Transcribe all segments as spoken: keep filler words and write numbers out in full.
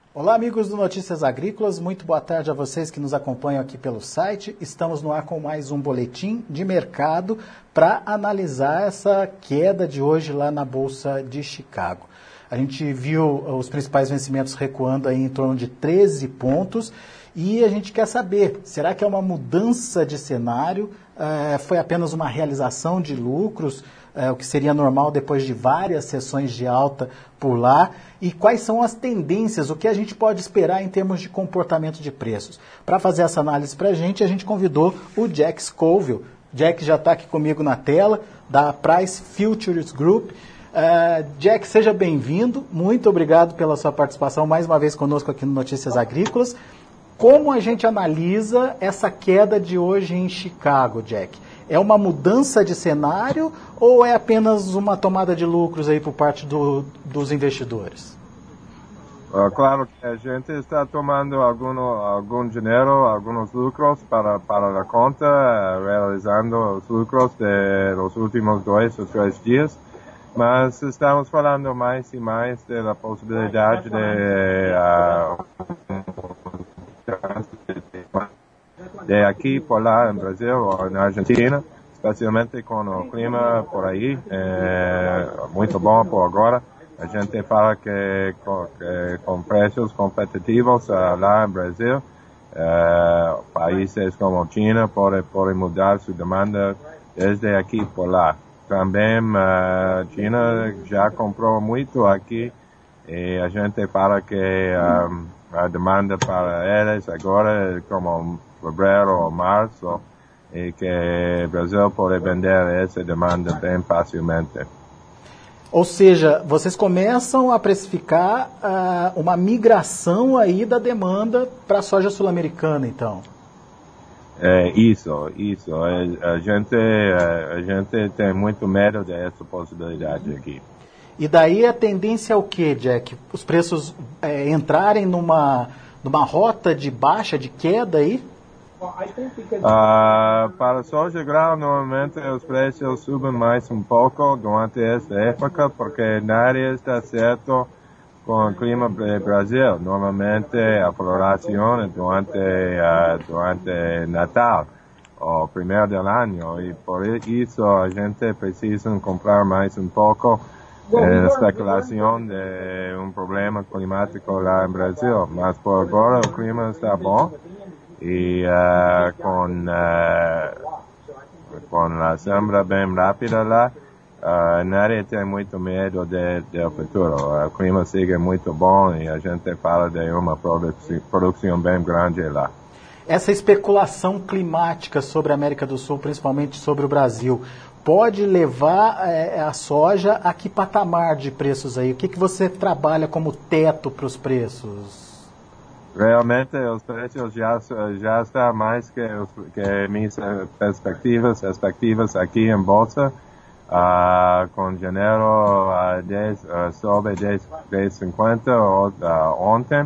Olá, amigos do Notícias Agrícolas, muito boa tarde a vocês que nos acompanham aqui pelo site. Estamos no ar com mais um boletim de mercado para analisar essa queda de hoje lá na Bolsa de Chicago. A gente viu os principais vencimentos recuando aí em torno de treze pontos e a gente quer saber, será que é uma mudança de cenário? É, foi apenas uma realização de lucros, é, o que seria normal depois de várias sessões de alta por lá? E quais são as tendências, o que a gente pode esperar em termos de comportamento de preços? Para fazer essa análise para a gente, a gente convidou o Jack Scoville. Jack já está aqui comigo na tela, da Price Futures Group. Uh, Jack, seja bem-vindo, muito obrigado pela sua participação mais uma vez conosco aqui no Notícias Agrícolas. Como a gente analisa essa queda de hoje em Chicago, Jack? É uma mudança de cenário ou é apenas uma tomada de lucros aí por parte do, dos investidores? Uh, claro que a gente está tomando algum, algum dinheiro, alguns lucros para, para a conta, realizando os lucros dos últimos dois ou três dias. Mas estamos falando mais e mais da possibilidade de, uh, de aqui por lá, no Brasil ou na Argentina, especialmente com o clima por aí, é muito bom por agora. A gente fala que com, que, com preços competitivos uh, lá no Brasil, uh, países como China podem, podem mudar sua demanda desde aqui por lá. Também a China já comprou muito aqui e a gente fala que um, a demanda para eles agora é como fevereiro ou março e que o Brasil pode vender essa demanda bem facilmente. Ou seja, vocês começam a precificar uh, uma migração aí da demanda para a soja sul-americana, então? É, isso, isso. A, a, gente, a, a gente tem muito medo dessa possibilidade aqui. E daí a tendência é o que, Jack? Os preços é, entrarem numa, numa rota de baixa, de queda aí? Uh, para a soja grão, normalmente os preços subem mais um pouco durante esta época, porque nada está certo com o clima do Brasil. Normalmente a floração é durante, uh, durante Natal, o primeiro do ano, e por isso a gente precisa comprar mais um pouco a especulação de um problema climático lá no Brasil. Mas por agora o clima está bom e uh, com, uh, com a sembra bem rápida lá, Uh, nadie tem muito medo de, de o futuro. O clima sigue muito bom e a gente fala de uma produção, produção bem grande lá. Essa especulação climática sobre a América do Sul, principalmente sobre o Brasil, pode levar é, a soja a que patamar de preços aí? O que, que você trabalha como teto para os preços? Realmente os preços já, já estão mais que, que minhas perspectivas, perspectivas aqui em Bolsa. Uh, com janeiro uh, dez, uh, sobre dez e cinquenta uh, ontem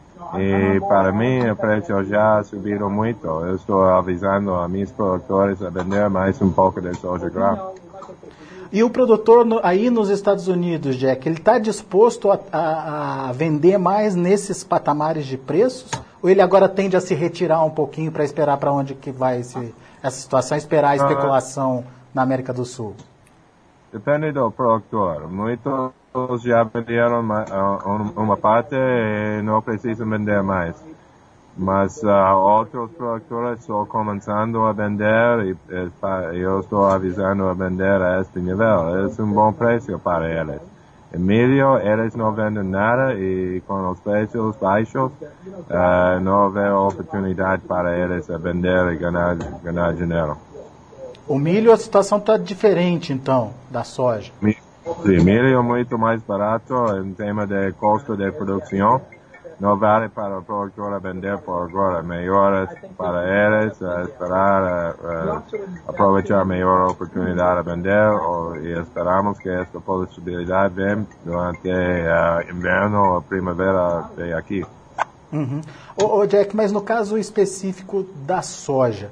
e para mim o preço já subiu muito. Eu estou avisando a meus produtores a vender mais um pouco de soja grão. E o produtor no, aí nos Estados Unidos, Jack, ele está disposto a, a, a vender mais nesses patamares de preços? Ou ele agora tende a se retirar um pouquinho para esperar para onde que vai esse, essa situação, esperar a especulação uh, na América do Sul? Depende do produtor. Muitos já venderam uma, uma parte e não precisam vender mais. Mas uh, outros produtores estão começando a vender e, e eu estou avisando a vender a este nível. É um bom preço para eles. Em milho, eles não vendem nada e com os preços baixos, uh, não há oportunidade para eles a vender e ganhar, ganhar dinheiro. O milho, a situação está diferente, então, da soja. Sim, milho é muito mais barato em tema de custo de produção. Não vale para o produtor vender por agora. Melhor para eles esperar, uh, aproveitar a melhor oportunidade de vender ou, e esperamos que esta possibilidade venha durante o uh, inverno ou primavera de aqui. Uhum. Ô, ô Jack, mas no caso específico da soja,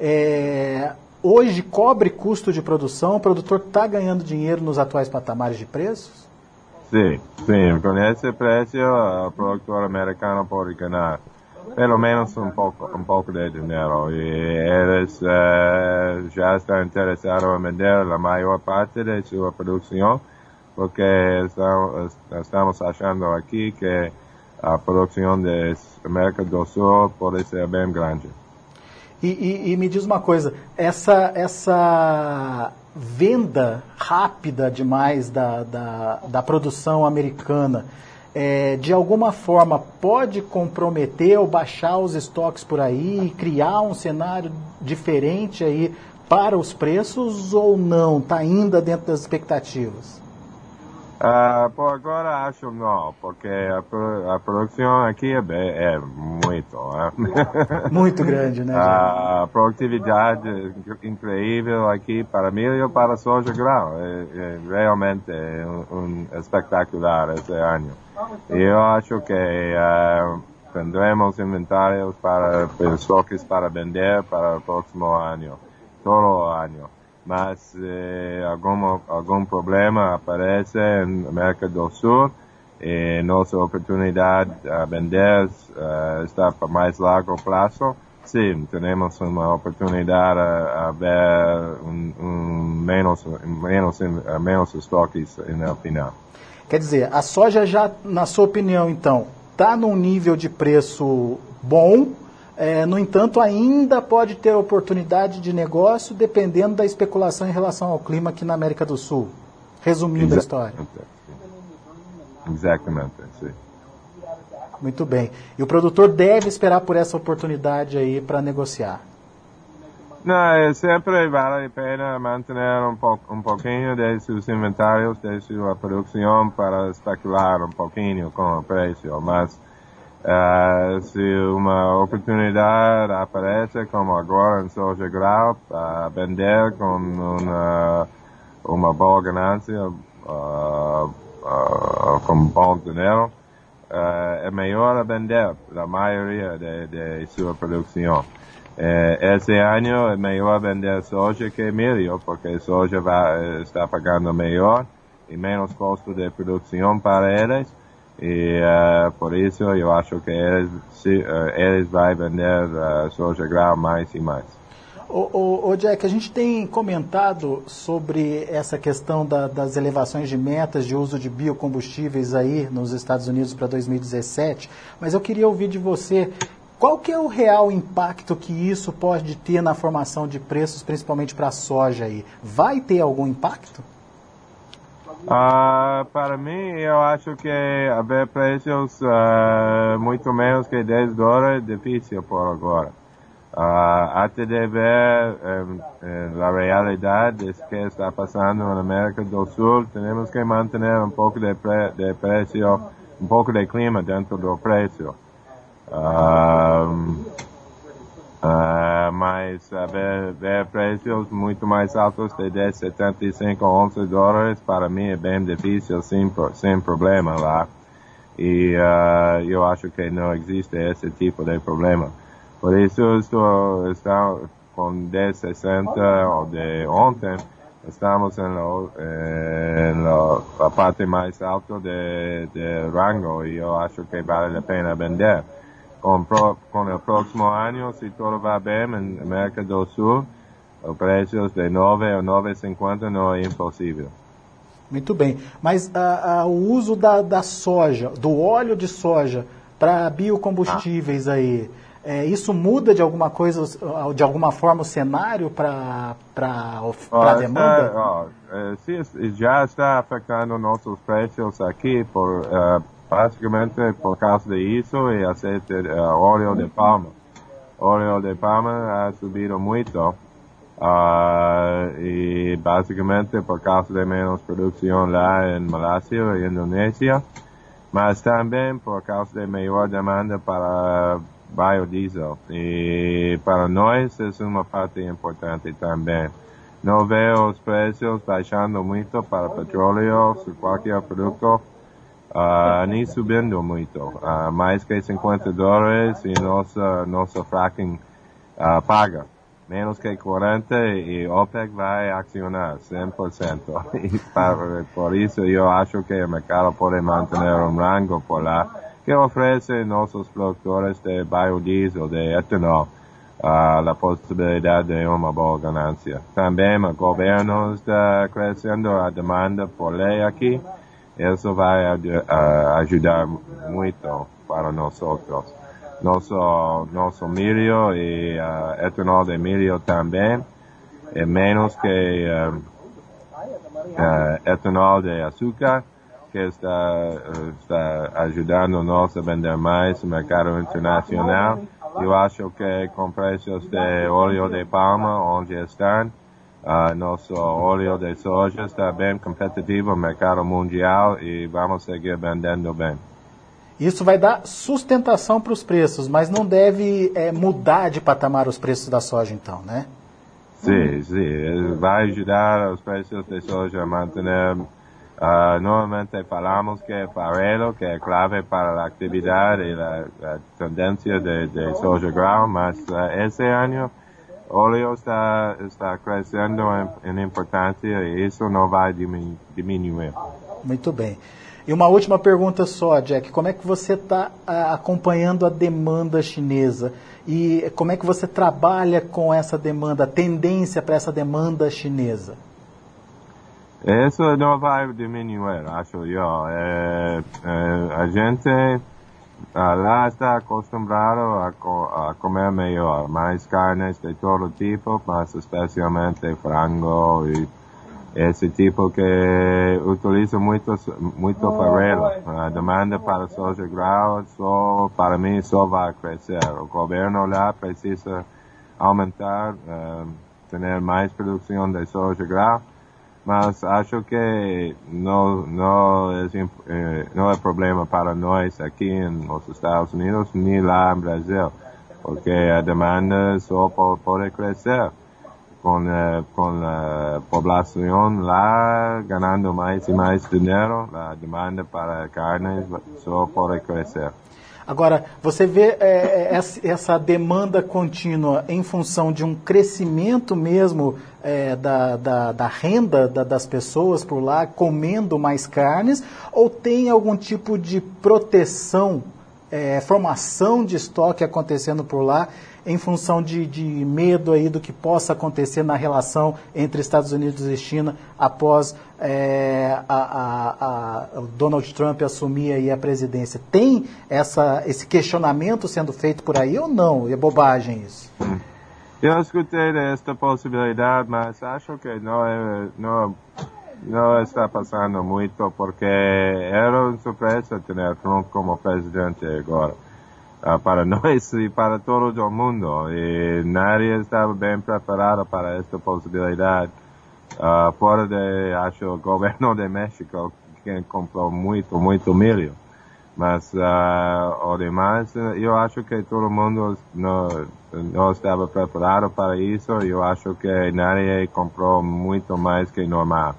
é... hoje cobre custo de produção? O produtor está ganhando dinheiro nos atuais patamares de preços? Sí, sí, con ese precio el productor americano puede ganar pelo menos un poco, un poco de dinero y ellos eh, ya está interesado en vender la mayor parte de su producción porque estamos, estamos achando aquí que la producción de América do Sul pode ser bem grande. E, e, e me diz uma coisa, essa, essa venda rápida demais da, da, da produção americana, é, de alguma forma pode comprometer ou baixar os estoques por aí e criar um cenário diferente aí para os preços ou não? Está ainda dentro das expectativas? Uh, por agora acho não, porque a, a produção aqui é, é muito. É. Muito grande, né? A produtividade é incrível aqui para milho e para soja grão. É, é, realmente é um, um espetacular esse ano. Eu acho que uh, tendremos inventários para estoques para vender para o próximo ano, todo o ano. Mas eh, algum, algum problema aparece na América do Sul e nossa oportunidade a vender uh, está para mais longo prazo. Sim, temos uma oportunidade a, a ver um, um menos, menos, menos estoques no final. Quer dizer, a soja já, na sua opinião, então, está num nível de preço bom. É, no entanto, ainda pode ter oportunidade de negócio dependendo da especulação em relação ao clima aqui na América do Sul. Resumindo Exatamente. a história. Exatamente, sim. Muito bem. E o produtor deve esperar por essa oportunidade aí para negociar? Não, sempre vale a pena manter um, po um pouquinho de seus inventários, de sua produção para especular um pouquinho com o preço, mas Uh, se uma oportunidade aparece, como agora em soja grão, para uh, vender com uma, uma boa ganância, uh, uh, com bom dinheiro, uh, é melhor vender a maioria de, de sua produção. Uh, esse ano é melhor vender soja que milho, porque soja vai, está pagando melhor e menos custo de produção para eles. E uh, por isso eu acho que eles, se, uh, eles vão vender uh, soja grão mais e mais. Ô, ô, ô Jack, a gente tem comentado sobre essa questão da, das elevações de metas de uso de biocombustíveis aí nos Estados Unidos para dois mil e dezessete, mas eu queria ouvir de você qual que é o real impacto que isso pode ter na formação de preços, principalmente para a soja aí. Vai ter algum impacto? Uh, para mim, eu acho que haver preços uh, muito menos que dez dólares é difícil por agora. Uh, até de ver um, um, a realidade que está passando na América do Sul, temos que manter um pouco de, pre de preço, um pouco de clima dentro do preço. Uh, Uh, mas uh, ver, ver preços muito mais altos de dez, setenta e cinco, onze dólares para mim é bem difícil sem, sem problema lá. E uh, eu acho que não existe esse tipo de problema. Por isso estou, estou com dez, sessenta ou de ontem, estamos em, lo, eh, em lo, a parte mais alta de, de rango e eu acho que vale a pena vender. Com, pro, com o próximo ano, se tudo vai bem, na América do Sul, o preço de nove ou nove e cinquenta não é impossível. Muito bem, mas a, a, o uso da, da soja, do óleo de soja para biocombustíveis ah. aí, é, isso muda de alguma coisa, de alguma forma o cenário para a demanda? Oh, oh, sim, já está afetando nossos preços aqui por... Uh, basicamente por causa disso e aceite uh, óleo de palma. Óleo de palma ha subido muito uh, e basicamente por causa de menos produção lá em Malásia e Indonésia, mas também por causa de maior demanda para biodiesel e para nós é uma parte importante também. Não vejo os preços baixando muito para petróleo, qualquer produto. Uh, nem subindo muito, uh, mais que cinquenta dólares e nossa, nossa fracking uh, paga. menos que quarenta e OPEC vai acionar cem por cento. E para, por isso eu acho que o mercado pode mantener um rango por lá que oferece nossos produtores de biodiesel, de etanol, uh, a possibilidade de uma boa ganância. Também o governo está crescendo a demanda por lei aqui. Isso vai uh, ajudar muito para nós outros. Nosso, nosso milho e uh, etanol de milho também é menos que uh, uh, etanol de açúcar, que está, uh, está ajudando nós a vender mais no mercado internacional. Eu acho que com preços de óleo de palma onde estão, uh, nosso óleo de soja está bem competitivo no mercado mundial e vamos seguir vendendo bem. Isso vai dar sustentação para os preços, mas não deve é, mudar de patamar os preços da soja, então, né? Sim, sim. Vai ajudar os preços de soja a manter. Uh, normalmente falamos que é farelo, que é clave para a atividade e a, a tendência de, de soja grão, mas uh, esse ano o óleo está, está crescendo em, em importância e isso não vai diminu- diminuir. Muito bem. E uma última pergunta só, Jack. Como é que você está acompanhando a demanda chinesa? E como é que você trabalha com essa demanda, a tendência para essa demanda chinesa? Isso não vai diminuir, acho eu. É, é, a gente lá está acostumado a, co- a comer melhor, mais carnes de todo tipo, mas especialmente frango e esse tipo que utiliza muito, muito farelo. A demanda para soja grão, só, para mim, só vai crescer. O governo lá precisa aumentar, uh, ter mais produção de soja grão, mas acho que não, não, é, não é problema para nós aqui nos Estados Unidos, nem lá no Brasil, porque a demanda só pode crescer. Com, uh, com a população lá ganhando mais e mais dinheiro, a demanda para carnes só pode crescer. Agora, você vê é, essa demanda contínua em função de um crescimento mesmo é, da, da, da renda da, das pessoas por lá, comendo mais carnes, ou tem algum tipo de proteção, é, formação de estoque acontecendo por lá, em função de, de medo aí do que possa acontecer na relação entre Estados Unidos e China após é, a, a, a, o Donald Trump assumir aí a presidência? Tem essa, esse questionamento sendo feito por aí ou não? É bobagem isso? Eu escutei desta possibilidade, mas acho que não, é, não, não está passando muito, porque era uma surpresa ter Trump como presidente agora. Uh, para nós e para todo o mundo. E nadie estava bem preparado para esta possibilidade. Uh, fora de, acho, o governo de México, que comprou muito, muito milho. Mas uh, o demais, eu acho que todo mundo não, não estava preparado para isso. Eu acho que nadie comprou muito mais que normal.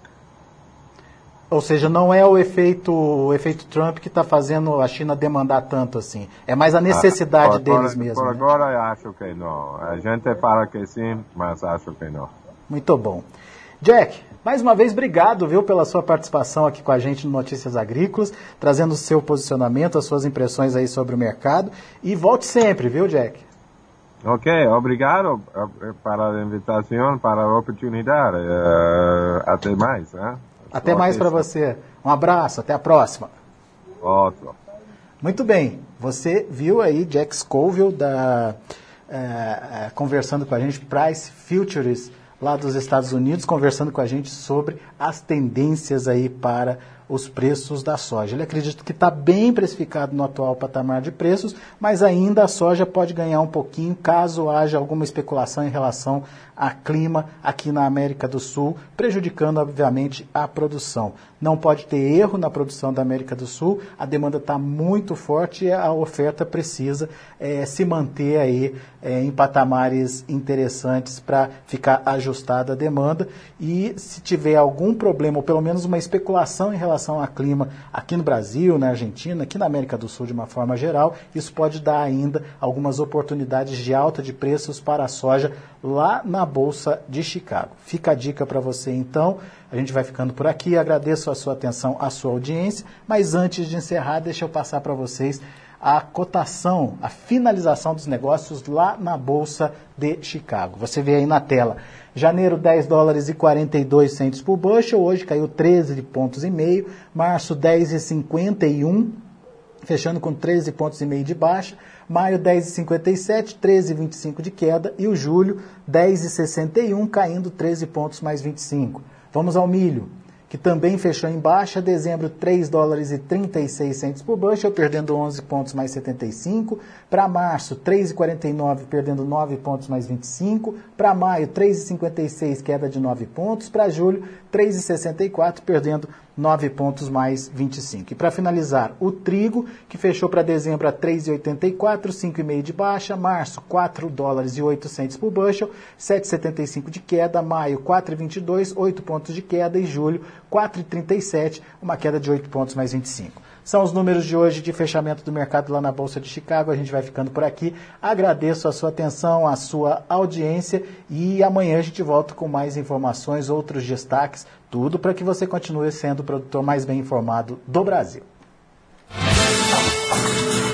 Ou seja, não é o efeito, o efeito Trump que está fazendo a China demandar tanto assim. É mais a necessidade ah, por, deles por, mesmo. Por né? agora eu acho que não. A gente fala que sim, mas acho que não. Muito bom. Jack, mais uma vez, obrigado, viu, pela sua participação aqui com a gente no Notícias Agrícolas, trazendo o seu posicionamento, as suas impressões aí sobre o mercado. E volte sempre, viu, Jack? Ok, obrigado para a invitação, para a oportunidade. Uh, até mais, né? Até mais para você. Um abraço, até a próxima. Outro. Muito bem, você viu aí Jack Scoville da, é, é, conversando com a gente, Price Futures, lá dos Estados Unidos, conversando com a gente sobre as tendências aí para os preços da soja. Ele acredita que está bem precificado no atual patamar de preços, mas ainda a soja pode ganhar um pouquinho caso haja alguma especulação em relação a clima aqui na América do Sul, prejudicando, obviamente, a produção. Não pode ter erro na produção da América do Sul, a demanda está muito forte e a oferta precisa é, se manter aí é, em patamares interessantes para ficar ajustada a demanda. E se tiver algum problema, ou pelo menos uma especulação em relação relação a clima aqui no Brasil, na Argentina, aqui na América do Sul de uma forma geral, isso pode dar ainda algumas oportunidades de alta de preços para a soja lá na Bolsa de Chicago. Fica a dica para você então, a gente vai ficando por aqui, agradeço a sua atenção, a sua audiência, mas antes de encerrar, deixa eu passar para vocês a cotação, a finalização dos negócios lá na Bolsa de Chicago. Você vê aí na tela, janeiro dez dólares e quarenta e dois centos por bushel, hoje caiu treze pontos e meio, março dez e cinquenta e um, fechando com treze pontos e meio de baixa, maio dez e cinquenta e sete, treze e vinte e cinco de queda e o julho dez e sessenta e um, caindo treze pontos mais vinte e cinco. Vamos ao milho, que também fechou em baixa, dezembro três dólares e trinta e seis centos por bushel, perdendo onze pontos mais setenta e cinco, para março três e quarenta e nove, perdendo nove pontos mais vinte e cinco, para maio três e cinquenta e seis, queda de nove pontos, para julho três e sessenta e quatro, perdendo nove pontos mais vinte e cinco. E para finalizar, o trigo, que fechou para dezembro a três e oitenta e quatro, cinco e meio de baixa, março quatro dólares e oito centos por bushel, sete e setenta e cinco de queda, maio quatro e vinte e dois, oito pontos de queda e julho quatro e trinta e sete, uma queda de oito pontos mais vinte e cinco. São os números de hoje de fechamento do mercado lá na Bolsa de Chicago. A gente vai ficando por aqui. Agradeço a sua atenção, a sua audiência e amanhã a gente volta com mais informações, outros destaques, tudo para que você continue sendo o produtor mais bem informado do Brasil.